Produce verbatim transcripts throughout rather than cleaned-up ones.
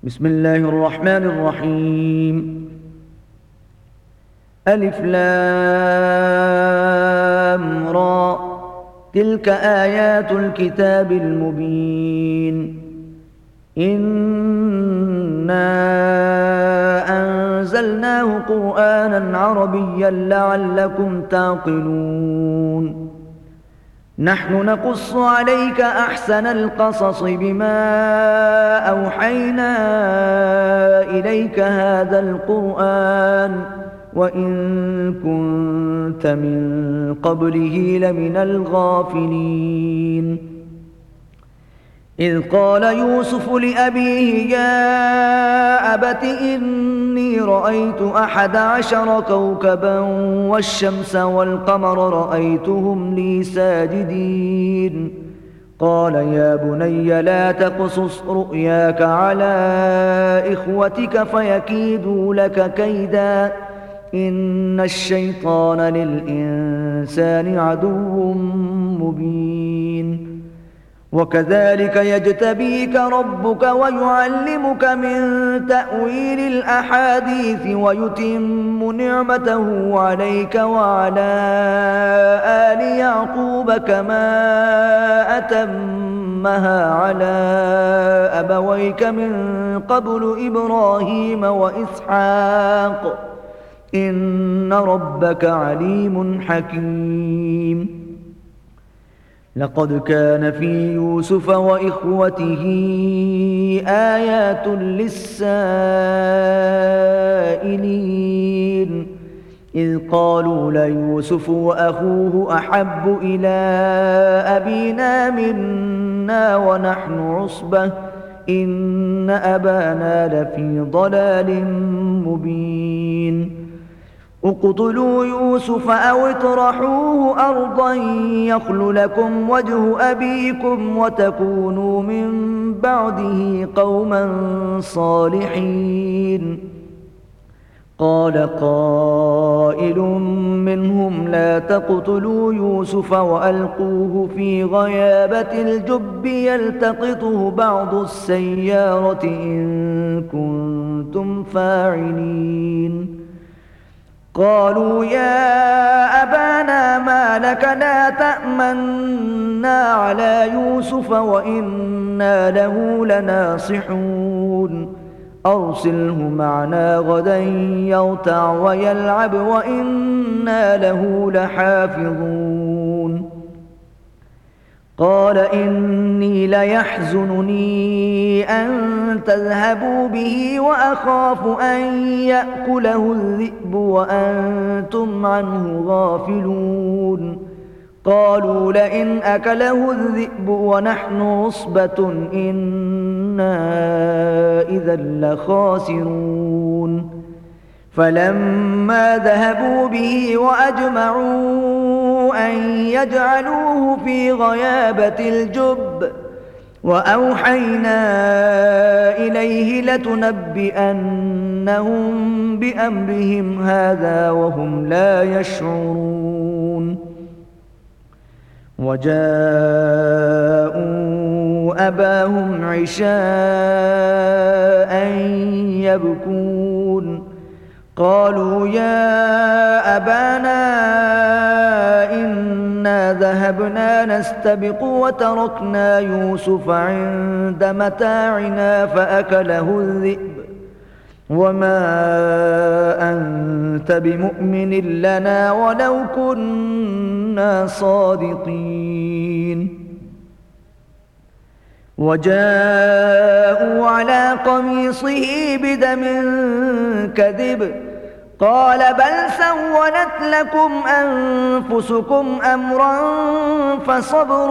بسم الله الرحمن الرحيم. ألف لام را، تلك آيات الكتاب المبين. إنا أنزلناه قرآنا عربيا لعلكم تعقلون. نحن نقص عليك أحسن القصص بما أوحينا إليك هذا القرآن وإن كنت من قبله لمن الغافلين. إذ قال يوسف لأبيه يا أبت إني رأيت أحد عشر كوكبا والشمس والقمر رأيتهم لي ساجدين. قال يا بني لا تقصص رؤياك على إخوتك فيكيدوا لك كيدا إن الشيطان للإنسان عدو مبين. وكذلك يجتبيك ربك ويعلمك من تأويل الأحاديث ويتم نعمته عليك وعلى آل يعقوب كما أتمها على أبويك من قبل إبراهيم وإسحاق إن ربك عليم حكيم. لقد كان في يوسف وإخوته آيات للسائلين إذ قالوا ليوسف وأخوه أحب إلى أبينا منا ونحن عصبة إن أبانا لفي ضلال مبين. اقتلوا يوسف أو اطرحوه أرضا يخل لكم وجه أبيكم وتكونوا من بعده قوما صالحين. قال قائل منهم لا تقتلوا يوسف وألقوه في غيابة الجب يلتقطه بعض السيارة إن كنتم فاعلين. قالوا يا أبانا ما لك لا تأمنا على يوسف وإنا له لناصحون. أرسله معنا غدا يرتع ويلعب وإنا له لحافظون. قال إني ليحزنني أن تذهبوا به وأخاف أن يأكله الذئب وأنتم عنه غافلون. قالوا لئن أكله الذئب ونحن عصبة إنا إذا لخاسرون. فلما ذهبوا به وأجمعوا أن يجعلوه في غيابة الجب وأوحينا إليه لتنبئنهم بأمرهم هذا وهم لا يشعرون. وجاءوا أباهم عشاء يبكون. قالوا يا أبانا إنا ذهبنا نستبق وتركنا يوسف عند متاعنا فأكله الذئب وما أنت بمؤمن لنا ولو كنا صادقين. وجاءوا على قميصه بدم كذب قال بل سولت لكم أنفسكم أمرا فصبر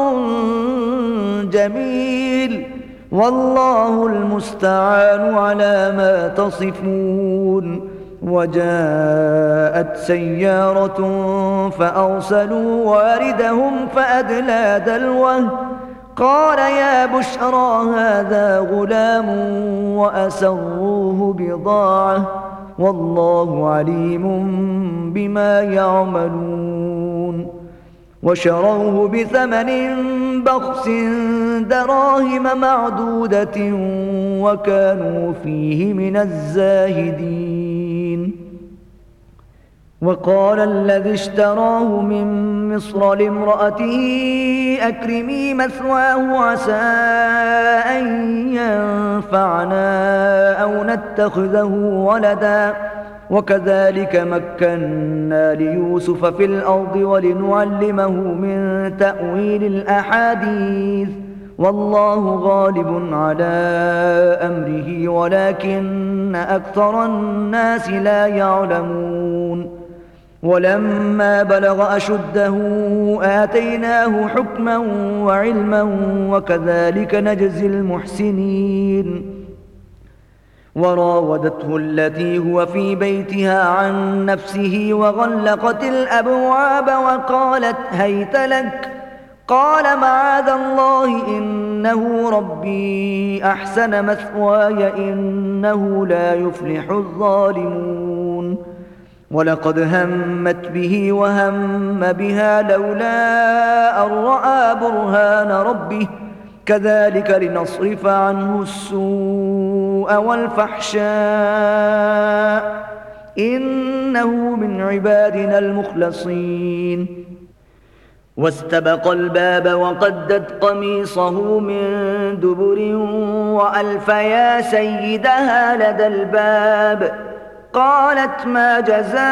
جميل والله المستعان على ما تصفون. وجاءت سيارة فأرسلوا واردهم فأدلى دلوه قال يا بشرى هذا غلام وأسروه بضاعة والله عليم بما يعملون. وشروه بثمن بخس دراهم معدودة وكانوا فيه من الزاهدين. وقال الذي اشتراه من مصر لامرأته أكرمي مثواه عسى أن ينفعنا أو نتخذه ولدا وكذلك مكنا ليوسف في الأرض ولنعلمه من تأويل الأحاديث والله غالب على أمره ولكن أكثر الناس لا يعلمون. ولما بلغ أشده آتيناه حكما وعلما وكذلك نجزي المحسنين. وراودته التي هو في بيتها عن نفسه وغلقت الأبواب وقالت هيت لك قال معاذ الله إنه ربي أحسن مثواي إنه لا يفلح الظالمون. ولقد همت به وهم بها لولا أن رأى برهان ربه كذلك لنصرف عنه السوء والفحشاء إنه من عبادنا المخلصين. واستبق الباب وقدت قميصه من دبر وألف يا سيدها لدى الباب قالت ما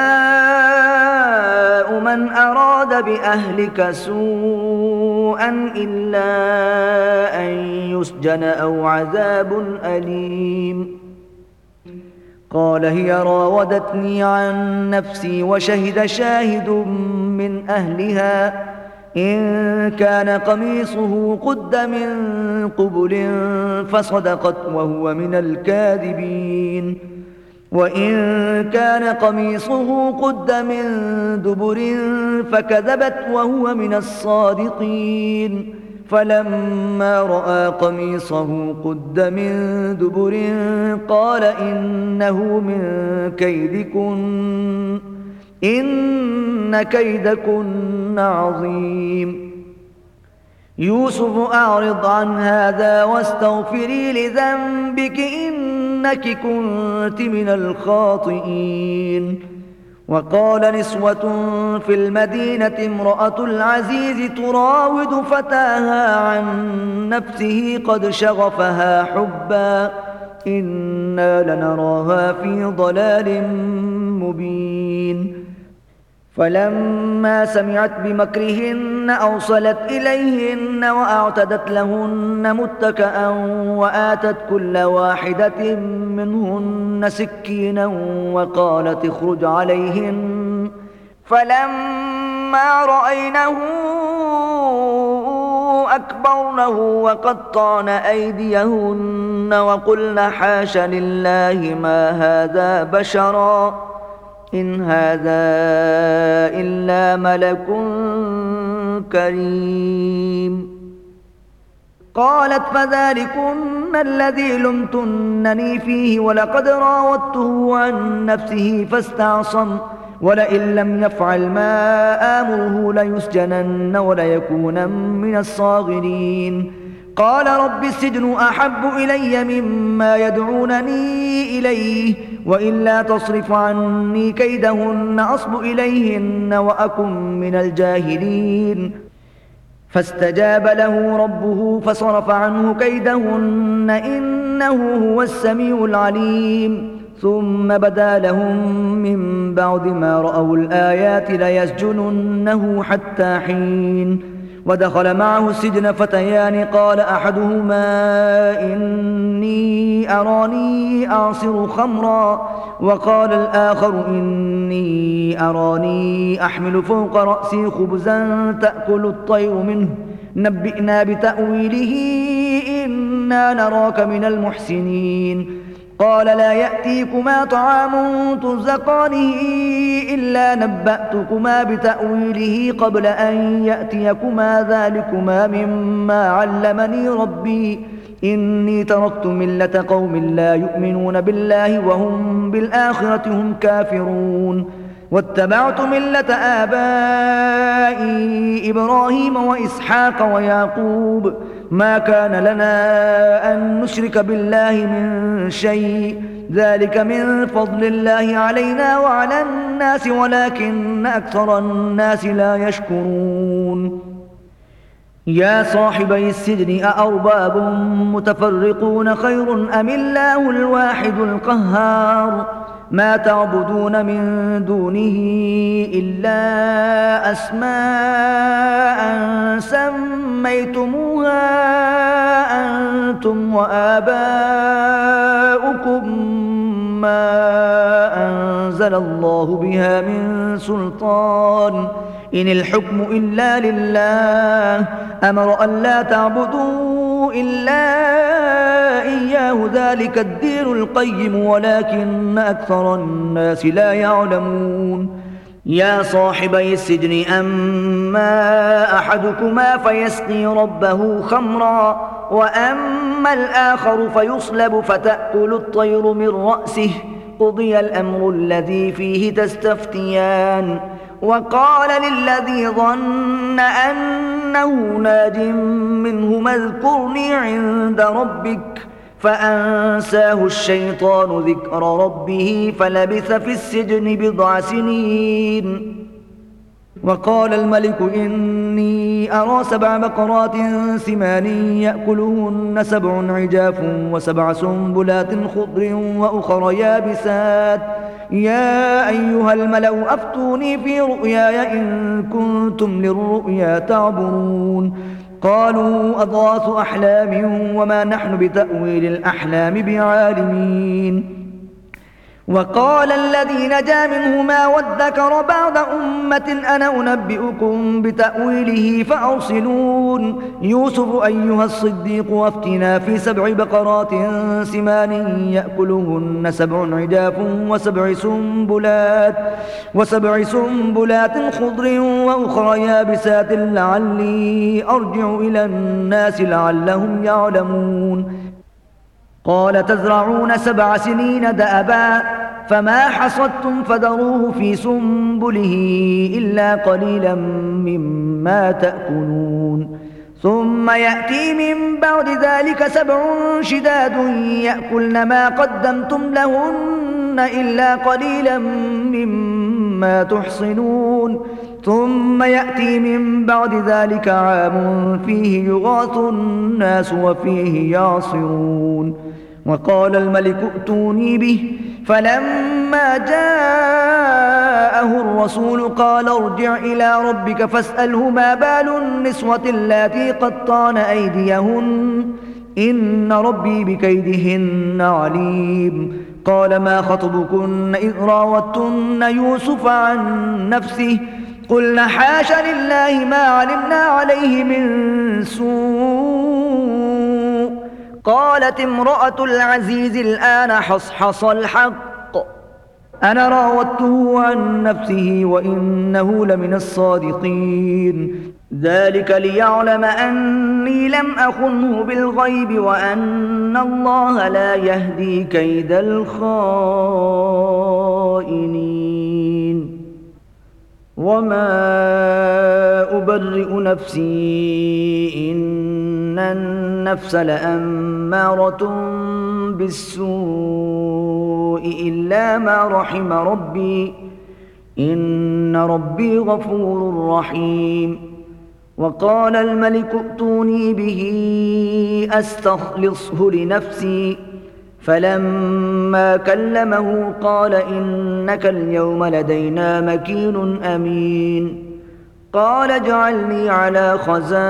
جزاء من أراد بأهلك سوءا إلا أن يسجن أو عذاب أليم. قال هي راودتني عن نفسي وشهد شاهد من أهلها إن كان قميصه قد من قبل فصدقت وهو من الكاذبين وإن كان قميصه قد من دبر فكذبت وهو من الصادقين. فلما رأى قميصه قد من دبر قال إنه من كيدكن إن كيدكن عظيم. يوسف أعرض عن هذا واستغفري لذنبك إنك كنت من الخاطئين. وقال نسوة في المدينة امرأة العزيز تراود فتاها عن نفسه قد شغفها حبا إنا لنراها في ضلال مبين. فلما سمعت بمكرهن أوصلت إليهن وأعتدت لهن متكأ وآتت كل واحدة منهن سكينا وقالت اخرج عليهن. فلما رأينه أكبرنه وقطعن أيديهن وقلن حاش لله ما هذا بشرا إن هذا إلا ملك كريم. قالت فذلكن الذي لمتنني فيه ولقد راودته عن نفسه فاستعصم ولئن لم يفعل ما آمره ليسجنن وليكون من الصاغرين. قال رب السجن أحب إلي مما يدعونني إليه وإلا تصرف عني كيدهن أصب إليهن وأكن من الجاهلين. فاستجاب له ربه فصرف عنه كيدهن إنه هو السميع العليم. ثم بدا لهم من بعد ما رأوا الآيات ليسجننه حتى حين. ودخل معه السجن فتيان قال أحدهما إني أراني أعصر خمرا وقال الآخر إني أراني أحمل فوق رأسي خبزا تأكل الطير منه نبئنا بتأويله إنا نراك من المحسنين. قال لا يأتيكما طعام ترزقانه إلا نبأتكما بتأويله قبل أن يأتيكما ذلكما مما علمني ربي إني تركت ملة قوم لا يؤمنون بالله وهم بالآخرة هم كافرون. واتبعت ملة آبائي إبراهيم وإسحاق ويعقوب ما كان لنا أن نشرك بالله من شيء ذلك من فضل الله علينا وعلى الناس ولكن أكثر الناس لا يشكرون يا صاحبي السجن أأرباب متفرقون خير أم الله الواحد القهار ما تعبدون من دونه إلا أسماء سميتموها أنتم وآباؤكم ما أنزل الله بها من سلطان إن الحكم إلا لله أمر أن لا تعبدوا إلا إياه ذلك الدين القيم ولكن أكثر الناس لا يعلمون يا صاحبي السجن أما أحدكما فيسقي ربه خمرا وأما الآخر فيصلب فتأكل الطير من رأسه قضي الأمر الذي فيه تستفتيان وقال للذي ظن أنه ناج منهما اذكرني عند ربك فأنساه الشيطان ذكر ربه فلبث في السجن بضع سنين وقال الملك إني أرى سبع بقرات سمان يأكلهن سبع عجاف وسبع سنبلات خضر وأخر يابسات يا أيها الملأ أفتوني في رؤياي إن كنتم للرؤيا تعبرون قالوا أضغاث أحلام وما نحن بتأويل الأحلام بعالمين وقال الذي نجا منهما وادكر بعد أمة أنا أنبئكم بتأويله فأرسلون يوسف أيها الصديق وافتنا في سبع بقرات سمان يأكلهن سبع عجاف وسبع سنبلات وسبع سنبلات خضر وأخرى يابسات لعلي أرجع إلى الناس لعلهم يعلمون قال تزرعون سبع سنين دأبا فما حصدتم فذروه في سنبله إلا قليلا مما تأكلون ثم يأتي من بعد ذلك سبع شداد يأكلن ما قدمتم لهن إلا قليلا مما تحصنون ثم يأتي من بعد ذلك عام فيه يغاث الناس وفيه يعصرون وقال الملك ائتوني به فلما جاءه الرسول قال ارجع إلى ربك فاسأله ما بال النسوة اللاتي قطعن أيديهن إن ربي بكيدهن عليم قال ما خطبكن إذ راوتن يوسف عن نفسه قلنا حاش لله ما علمنا عليه من سوء قالت امرأة العزيز الآن حصحص الحق أنا راودته عن نفسه وإنه لمن الصادقين ذلك ليعلم أني لم أخنه بالغيب وأن الله لا يهدي كيد الخائنين وما أبرئ نفسي إن النفس لأمارة بالسوء إلا ما رحم ربي إن ربي غفور رحيم وقال الملك ائتوني به أستخلصه لنفسي فلما كلمه قال إنك اليوم لدينا مكين أمين قال اجعلني على خزائن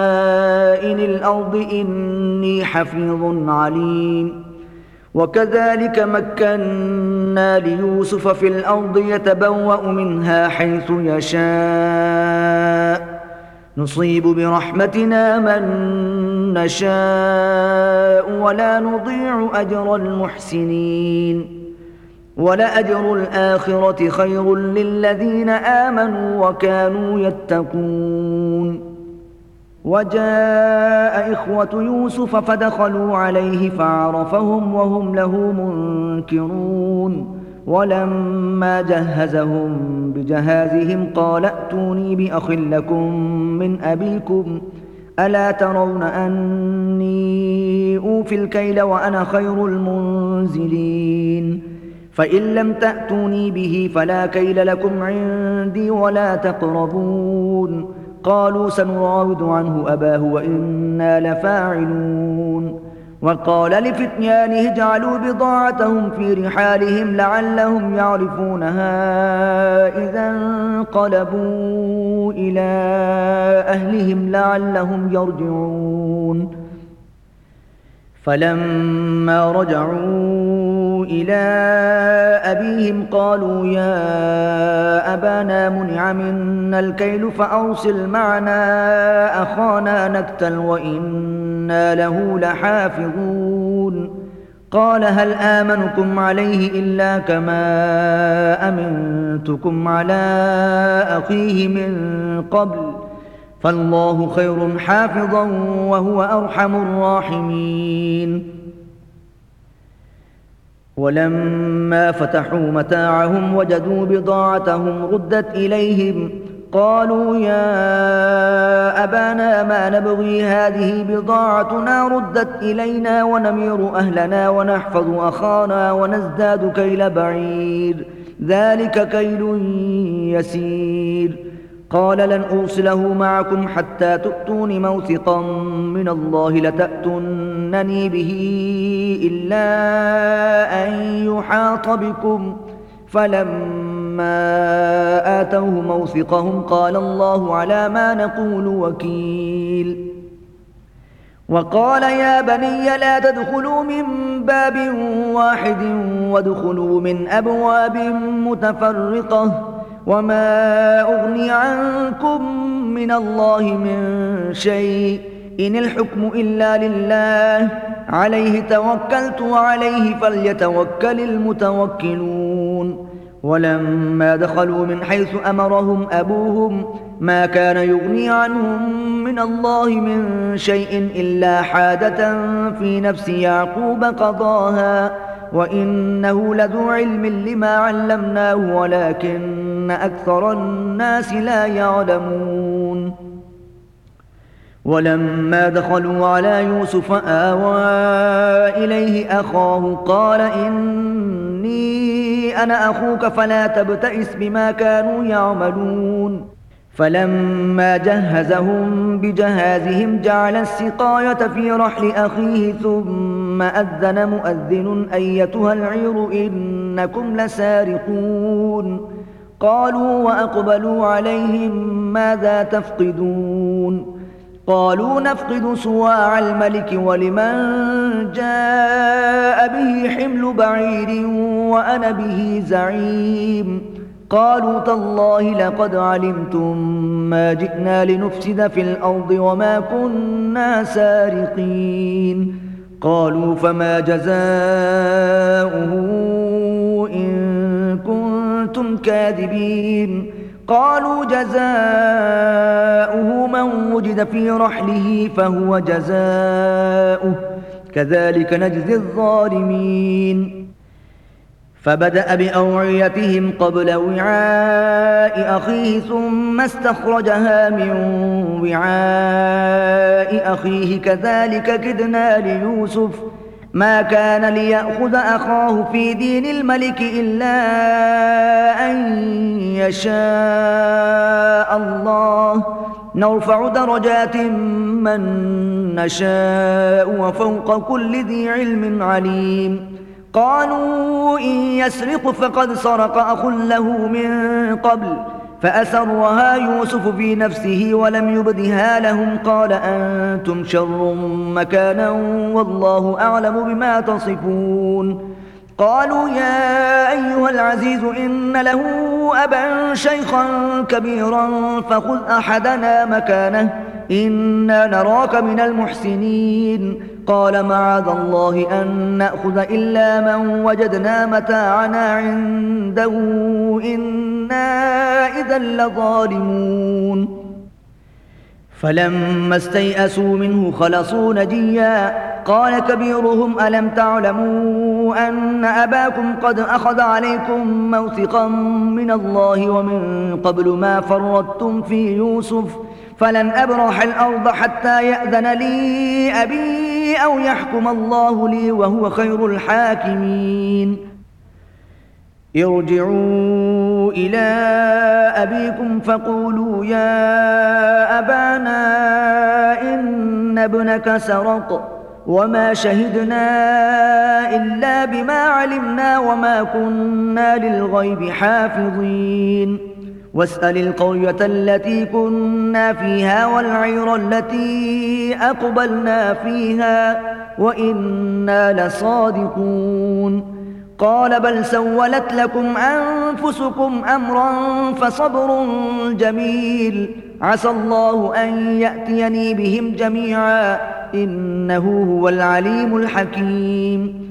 الأرض إني حفيظ عليم وكذلك مكنا ليوسف في الأرض يتبوأ منها حيث يشاء نصيب برحمتنا من نشاء ولا نضيع أجر المحسنين ولأجر الآخرة خير للذين آمنوا وكانوا يتقون وجاء إخوة يوسف فدخلوا عليه فعرفهم وهم له منكرون ولما جهزهم بجهازهم قال ائتوني بأخ لكم من أبيكم ألا ترون أني أوفي الكيل وأنا خير المنزلين فإن لم تأتوني به فلا كيل لكم عندي ولا تقربون قالوا سنراود عنه أباه وإنا لفاعلون وقال لفتيانه اجعلوا بضاعتهم في رحالهم لعلهم يعرفونها إذا انقلبوا إلى أهلهم لعلهم يرجعون فلما رجعوا إلى أبيهم قالوا يا أبانا منع منا الكيل فأرسل معنا أخانا نكتل وإنا له لحافظون قال هل آمنكم عليه إلا كما أمنتكم على أخيه من قبل فالله خير حافظا وهو أرحم الراحمين ولما فتحوا متاعهم وجدوا بضاعتهم ردت إليهم قالوا يا أبانا ما نبغي هذه بضاعتنا ردت إلينا ونمير أهلنا ونحفظ أخانا ونزداد كيل بعير ذلك كيل يسير قال لن أرسله معكم حتى تؤتون موثقا من الله لتأتونني به إلا أن يحاط بكم فلما آتوه موثقهم قال الله على ما نقول وكيل وقال يا بني لا تدخلوا من باب واحد وادخلوا من أبواب متفرقة وما أغني عنكم من الله من شيء إن الحكم إلا لله عليه توكلت وعليه فليتوكل المتوكلون ولما دخلوا من حيث أمرهم أبوهم ما كان يغني عنهم من الله من شيء إلا حاجة في نفس يعقوب قضاها وإنه لذو علم لما علمناه ولكن أكثر الناس لا يعلمون ولما دخلوا على يوسف آوى إليه أخاه قال إني أنا أخوك فلا تبتئس بما كانوا يعملون فلما جهزهم بجهازهم جعل السقاية في رحل أخيه ثم أذن مؤذن أيتها العير إنكم لسارقون قالوا وأقبلوا عليهم ماذا تفقدون قالوا نفقد صواع الملك ولمن جاء به حمل بعير وأنا به زعيم قالوا تالله لقد علمتم ما جئنا لنفسد في الأرض وما كنا سارقين قالوا فما جزاؤه إن كنتم كاذبين قالوا جزاؤه من وجد في رحله فهو جزاؤه كذلك نجزي الظالمين فبدأ بأوعيتهم قبل وعاء أخيه ثم استخرجها من وعاء أخيه كذلك كدنا ليوسف ما كان ليأخذ أخاه في دين الملك إلا أن يشاء الله نرفع درجات من نشاء وفوق كل ذي علم عليم قالوا إن يسرق فقد سرق أخ له من قبل فأسرها يوسف في نفسه ولم يبدها لهم قال أنتم شر مكانا والله أعلم بما تصفون قالوا يا أيها العزيز إن له أبا شيخا كبيرا فخذ أحدنا مكانه إنا نراك من المحسنين قال معاذ الله أن نأخذ إلا من وجدنا متاعنا عنده إنا إذا لظالمون فلما استيئسوا منه خلصوا نجيا قال كبيرهم ألم تعلموا أن أباكم قد أخذ عليكم موثقا من الله ومن قبل ما فرطتم في يوسف فلن أبرح الأرض حتى يأذن لي أبي أو يحكم الله لي وهو خير الحاكمين ارجعوا إلى أبيكم فقولوا يا أبانا إن ابنك سرق وما شهدنا إلا بما علمنا وما كنا للغيب حافظين واسأل القرية التي كنا فيها والعير التي أقبلنا فيها وإنا لصادقون قال بل سولت لكم أنفسكم أمرا فصبر جميل عسى الله أن يأتيني بهم جميعا إنه هو العليم الحكيم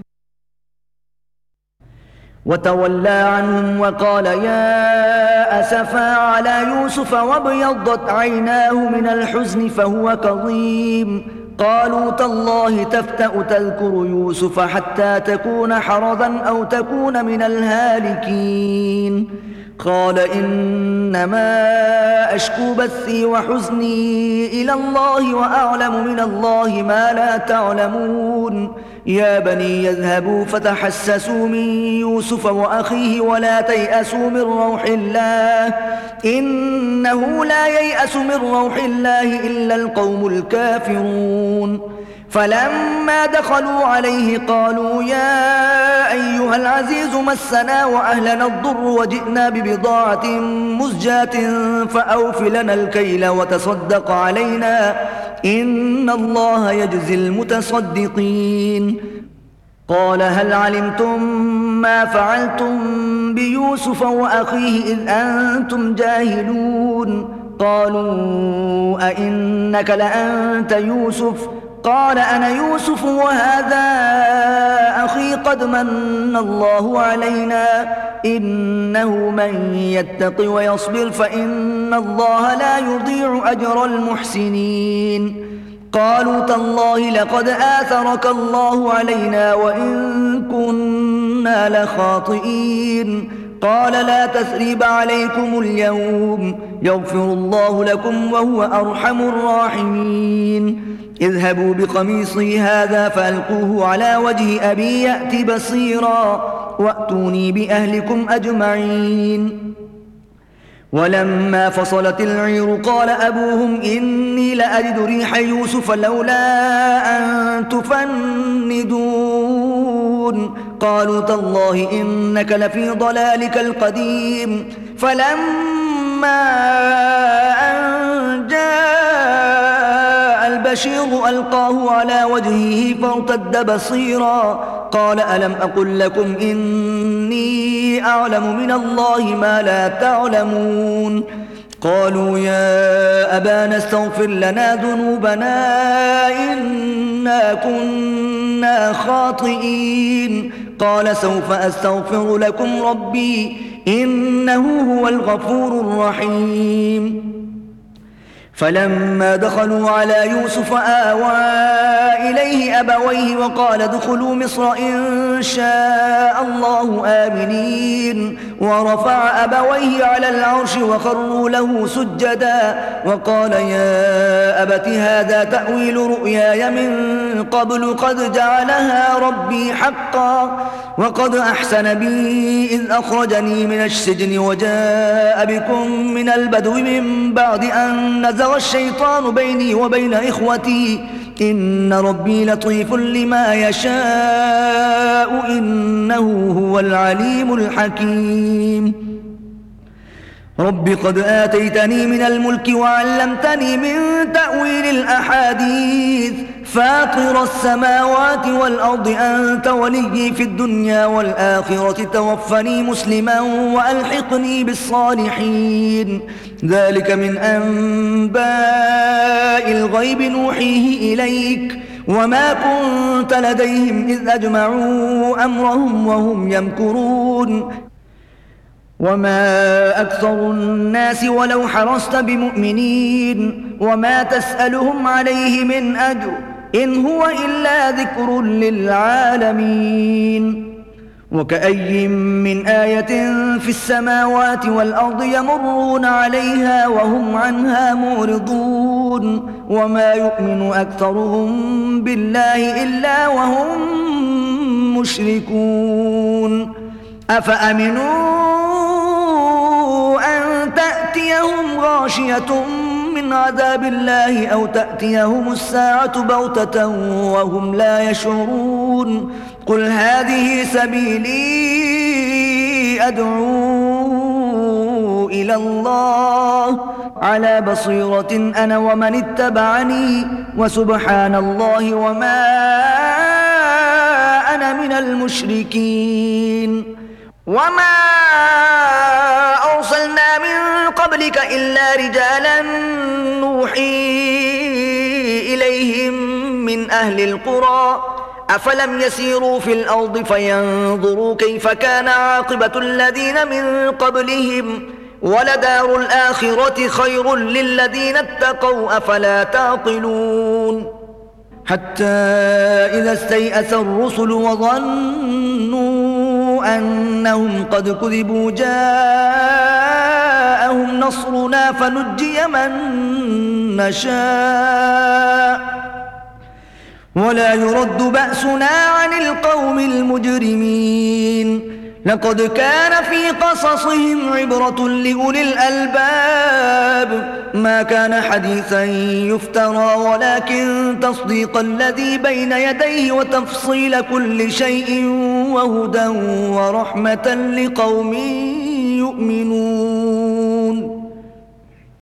وتولى عنهم وقال يا أسفا على يوسف وابيضت عيناه من الحزن فهو كظيم قالوا تالله تفتأ تذكر يوسف حتى تكون حرضا أو تكون من الهالكين قال إنما أشكو بثي وحزني إلى الله وأعلم من الله ما لا تعلمون يا بني يذهبوا فتحسسوا من يوسف وأخيه ولا تيأسوا من روح الله إنه لا ييأس من روح الله إلا القوم الكافرون فلما دخلوا عليه قالوا يا أيها العزيز مسنا وأهلنا الضر وجئنا ببضاعة مزجاة فأوف لنا الكيل وتصدق علينا إن الله يجزي المتصدقين قال هل علمتم ما فعلتم بيوسف وأخيه إذ أنتم جاهلون قالوا أئنك لأنت يوسف قال أنا يوسف وهذا أخي قد من الله علينا إنه من يتق ويصبر فإن الله لا يضيع أجر المحسنين قالوا تالله لقد آثرك الله علينا وإن كنا لخاطئين قال لا تثريب عليكم اليوم يغفر الله لكم وهو أرحم الراحمين اذهبوا بقميصي هذا فألقوه على وجه أبي يأت بصيرا وأتوني بأهلكم أجمعين ولما فصلت العير قال أبوهم إني لأجد ريح يوسف لولا أن تفندون قالوا تالله إنك لفي ضلالك القديم فلما أن جاء البشير ألقاه على وجهه فارتد بصيرا قال ألم أقل لكم إني أعلم من الله ما لا تعلمون قالوا يا أبانا استغفر لنا ذنوبنا إنا كنا خاطئين قال سوف أستغفر لكم ربي إنه هو الغفور الرحيم فلما دخلوا على يوسف آوى إليه أبويه وقال ادخلوا مصر إن شاء الله آمنين ورفع أبويه على العرش وخروا له سجدا وقال يا أبت هذا تأويل رؤياي من قبل قد جعلها ربي حقا وقد أحسن بي إذ أخرجني من السجن وجاء بكم من البدو من بعد أن نزغ الشيطان بيني وبين إخوتي إن ربي لطيف لما يشاء إنه هو العليم الحكيم رب قد آتيتني من الملك وعلمتني من تأويل الأحاديث فاطر السماوات والأرض أنت ولي في الدنيا والآخرة توفني مسلما وألحقني بالصالحين ذلك من أنباء الغيب نوحيه إليك وما كنت لديهم إذ أجمعوا أمرهم وهم يمكرون وما أكثر الناس ولو حرصت بمؤمنين وما تسألهم عليه من أجر إن هو إلا ذكر للعالمين وكأي من آية في السماوات والأرض يمرون عليها وهم عنها معرضون وما يؤمن أكثرهم بالله إلا وهم مشركون أفأمنوا أن تأتيهم غاشية من عذاب الله أو تأتيهم الساعة بغتة وهم لا يشعرون قل هذه سبيلي أدعو إلى الله على بصيرة أنا ومن اتبعني وسبحان الله وما أنا من المشركين وما أرسلنا من قبلك إلا رجالا نوحي إليهم من أهل القرى أفلم يسيروا في الأرض فينظروا كيف كان عاقبة الذين من قبلهم ولدار الآخرة خير للذين اتقوا أفلا تعقلون حتى إذا استيأس الرسل وظنوا أنهم قد كذبوا جاءهم نصرنا فنجي من نشاء ولا يرد بأسنا عن القوم المجرمين لقد كان في قصصهم عبرة لأولي الألباب ما كان حديثا يفترى ولكن تصديق الذي بين يديه وتفصيل كل شيء وهدى ورحمة لقوم يؤمنون